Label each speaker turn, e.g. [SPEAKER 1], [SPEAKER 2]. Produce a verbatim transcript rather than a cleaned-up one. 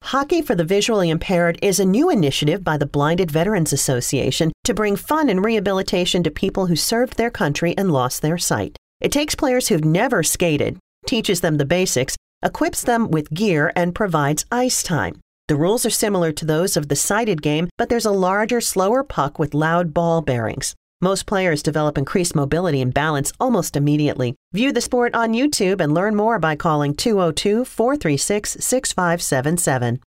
[SPEAKER 1] Hockey for the Visually Impaired is a new initiative by the Blinded Veterans Association to bring fun and rehabilitation to people who served their country and lost their sight. It takes players who've never skated, teaches them the basics, equips them with gear, and provides ice time. The rules are similar to those of the sighted game, but there's a larger, slower puck with loud ball bearings. Most players develop increased mobility and balance almost immediately. View the sport on YouTube and learn more by calling two oh two, four three six, six five seven seven.